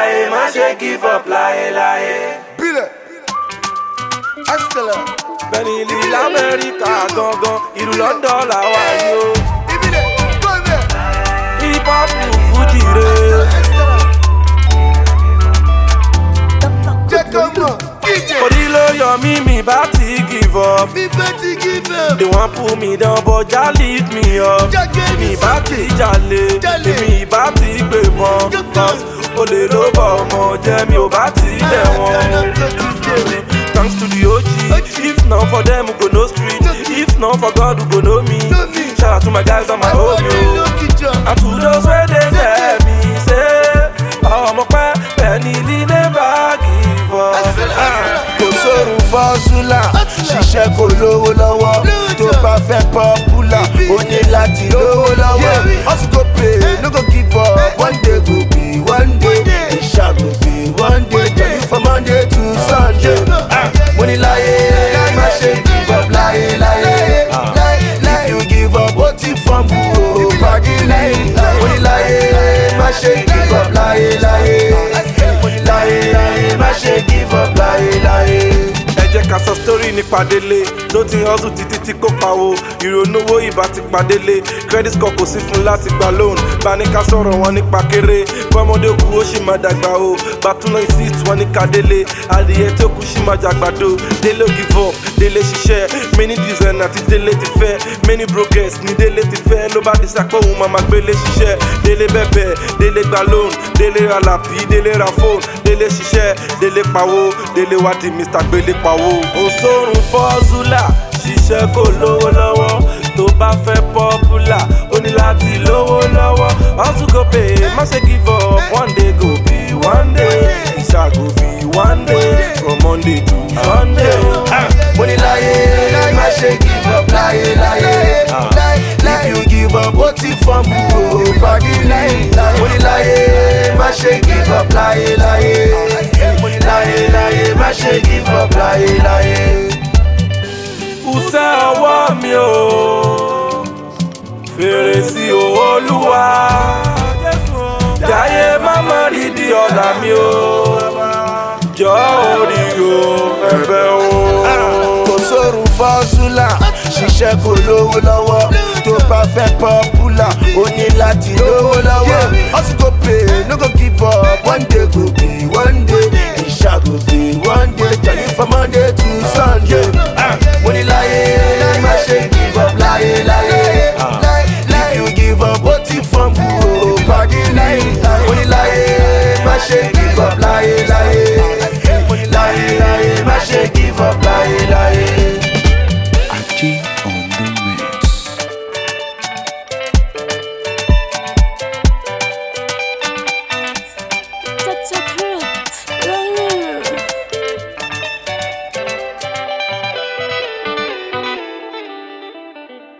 láyé, má ṣe give up láyé. Bílẹ̀, Estella. Bẹ́ẹ̀ni ìlú l'Amẹ́ríkà gangan, ìlú London làwa yìí o. Ibile, go there. Hip hop Fuji re. Estella. Jẹ́ kó mọ̀, kíjẹ. Orí ló yọ mí, mi bá ti give up. Mi bá ti give up. They wan pull me down but Jah lift me up. Mi bá ti jalè, èmi bá ti gbé mọ́. Cause olè ló bọ̀ ọmọ jẹ́, mi ò bá ti lẹ̀ wọ́n. Thanks to the OG. If not for them, we go no street. If not for God, we go know me. Shout out to my guys on my home, yo. And to those where they tell me, say, oh, my pẹ́, Benny never give up. Kò sórun fọ́súlà, ṣiṣẹ́ kò lówó lọ́wọ́. Tó bá fẹ́ pọ́pùlà, ó ní láti lówó lọ́wọ́. Hustle go pay, no go give up. One day go be one day. Ìṣà go be one day. Jẹ̀bi from Monday to Sunday. Mo ní láyé, má ṣe give up láyé. If you give up, ó ti fumble o, pàdé lẹ́yìn. Mo ní láyé, má ṣe give up láyé. Láyé, má ṣe give up láyé. Ẹ jẹ́ ká sọ story nípa Délé ló ti hustle títí tí kò pawó ìrònú owó ìbá ti padélé credit score kò sí fún láti gba loan bá ní ká sọ̀rọ̀ wọn nípa kéré bọ́mọdé kú ó sì máa dàgbà o bàtúnà insist wọn ní Kadélé adìyẹ tó kú sì máa jàgbàdo Délé give up Délé ṣiṣẹ́ many designer tí Délé ti fẹ́ many brokers ní Délé ti fẹ́ ló bá dísà pé òun máa gbélé ṣiṣẹ́ Délé bẹ̀bẹ̀ Délé gba loan Délé ra làpí Délé ra phone Délé ṣiṣẹ́ Délé pawó Délé wá di Mr. Gbélé pawó. Òṣòrùn fọ́zúlà ṣiṣẹ́ kò lówó lọ́wọ́ tó bá fẹ́ pọ́pùlà ó ní láti lówó lọ́wọ́ hustle go pay má ṣe give up one day go be one day ìṣà go be one day from Monday to Sunday. Mo ní láyé, má ṣe give up láyé. If you give up, ó ti fumble o, pàdé lẹ́yìn. Mo ní láyé, má ṣe give up láyé. Láyé, má ṣe give up láyé. Ùsẹ́ ọwọ́ mi o, fèrèsé Olúwa, jáyé máma rí di ọ̀la mi o, jọ orí o, ẹ̀bẹ̀ o. Kò sórun fọ́súlà, ṣiṣẹ́ kò lówó lọ́wọ́. Tó bá fẹ́ pọ́pùlà, ó ní láti lówó lọ́wọ́. Hustle go pay, no go give up. One day go be one day. Ìṣà go be one day. Jẹ̀bi from Monday to Sunday. Mo ní láyé, má ṣe give up láyé. If you give up, ó ti fumble o, pàdé lẹ́yìn. Mo ní láyé, má ṣe give up láyé.